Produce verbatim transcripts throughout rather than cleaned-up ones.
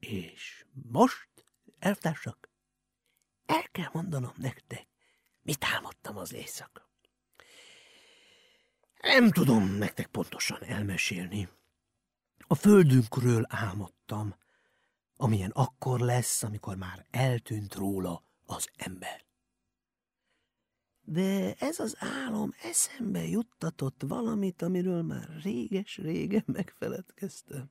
És most, elvtársak, el kell mondanom nektek, mit álmodtam az éjszaka. Nem tudom nektek pontosan elmesélni. A földünkről álmodtam, amilyen akkor lesz, amikor már eltűnt róla az ember. De ez az álom eszembe juttatott valamit, amiről már réges-régen megfeledkeztem.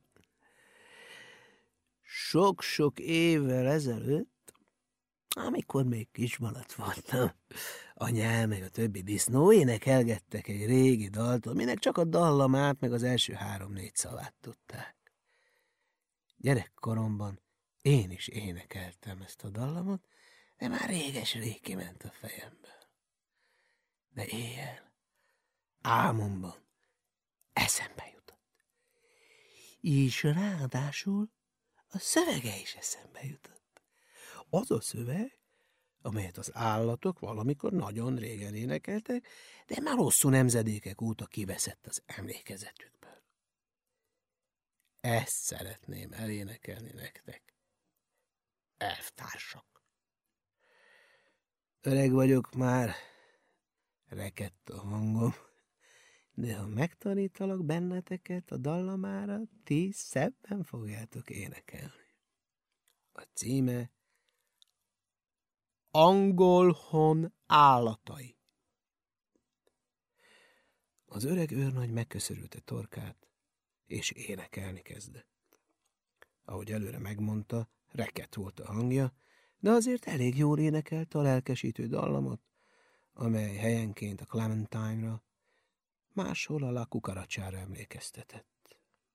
Sok-sok évvel ezelőtt, amikor még kismalac voltam, anyám meg a többi disznó énekelgettek egy régi dalt, aminek csak a dallamát meg az első három-négy szavát tudták. Gyerekkoromban én is énekeltem ezt a dallamot, de már réges-rég kiment a fejemből. De éjjel, álmomban eszembe jutott. És ráadásul a szövege is eszembe jutott. Az a szöveg, amelyet az állatok valamikor nagyon régen énekeltek, de már hosszú nemzedékek óta kiveszett az emlékezetükből. Ezt szeretném elénekelni nektek, elvtársak. Öreg vagyok már, rekedt a hangom, de ha megtanítalak benneteket a dallamára, ti szebben fogjátok énekelni. A címe Angol-hon állatai. Az öreg őrnagy megköszörülte torkát, és énekelni kezdett. Ahogy előre megmondta, rekedt volt a hangja, de azért elég jól énekelte a lelkesítő dallamot, amely helyenként a Clementine-ra, máshol a La Cucarachára emlékeztetett.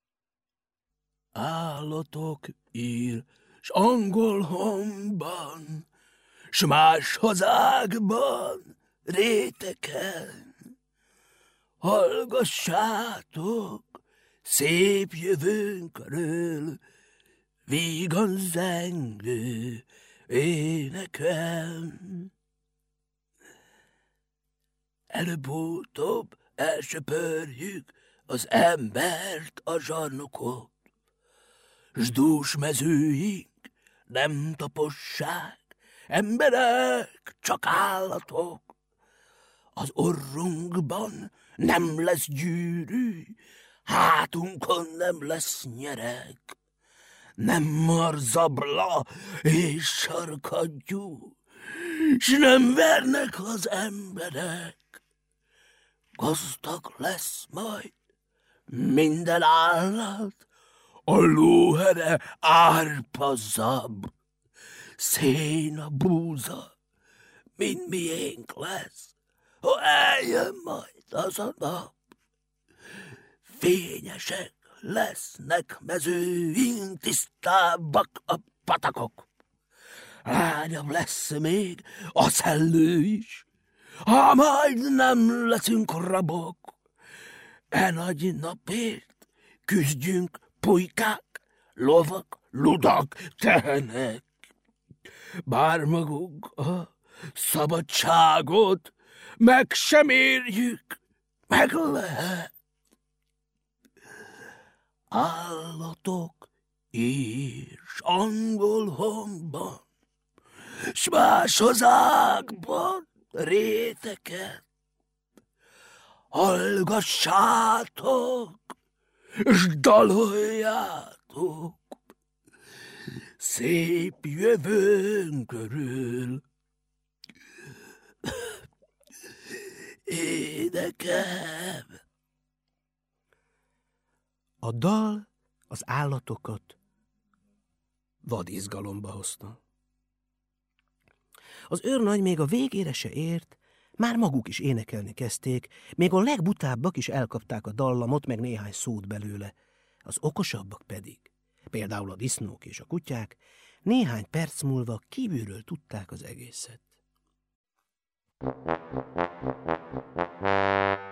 Állatok ír, s angol honban, s más hazákban, réteken, hallgassátok szép jövőnkről, vígan zengő énekem. Előbb-utóbb elsöpörjük az embert, a zsarnokot, s dús mezőink nem tapossák, emberek, csak állatok. Az orrunkban nem lesz gyűrű, hátunkon nem lesz nyereg, nem marzabla és sarkadjú, s nem vernek az emberek. Gazdag lesz majd minden állat, a lóhere árpazab, szén a búza, mind miénk lesz, ha eljön majd az a nap. Fényesek lesznek mezőink, tisztábbak a patakok. Lányabb lesz még a szellő is, ha majd nem leszünk rabok. E nagy napért küzdjünk pulykák, lovak, ludak, tehenek. Bár magunk a szabadságot meg sem érjük, meg lehet. Állatok és angol honban, s más hazákban, réteken, hallgassátok, s daloljátok szép jövőnk körül. Énekem. A dal az állatokat vadizgalomba hozta. Az őrnagy még a végére se ért, már maguk is énekelni kezdték, még a legbutábbak is elkapták a dallamot, meg néhány szót belőle. Az okosabbak pedig, például a disznók és a kutyák, néhány perc múlva kívülről tudták az egészet.